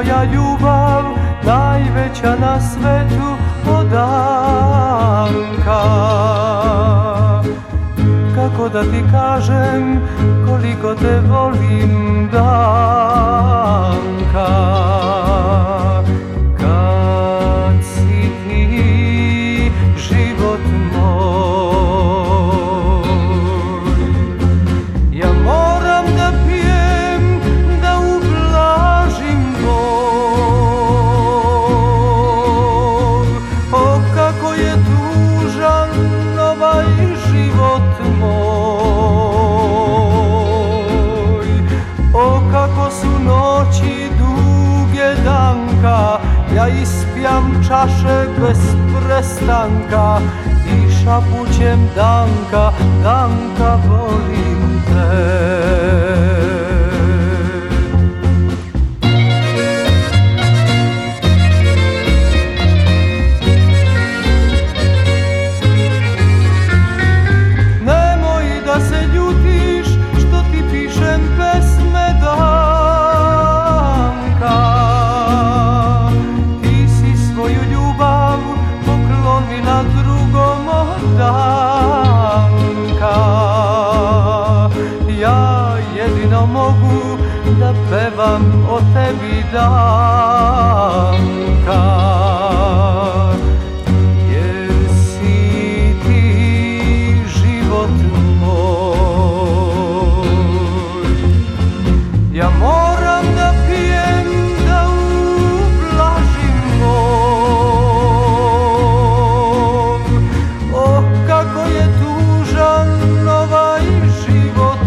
moja ljubav, najveća na svetu od Danka. Kako da ti kažem koliko te volim, Danka? Kad si ti život moj, ja moram da pijem da ublažim bol. O, kako je tužan ovaj život moj. O, kako su noći duge, Danka, ja ispijam čaše bez prestanka i šapućem Danka, Danka, volim te. Ja jedino mogu da pevam o tebi, Danka, jer si ti život moj. Ja moram da pijem da ublažim bol. O, kako je tužan ovaj život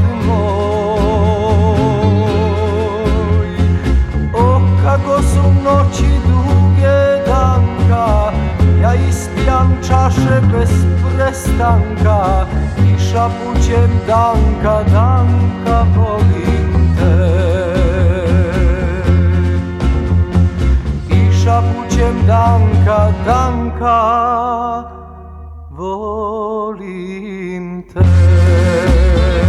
moj. O, kako su noći duge, Danka, ja ispijam čaše bez prestanka i šapućem Danka, Danka, volim te. I šapućem Danka, Danka, volim te.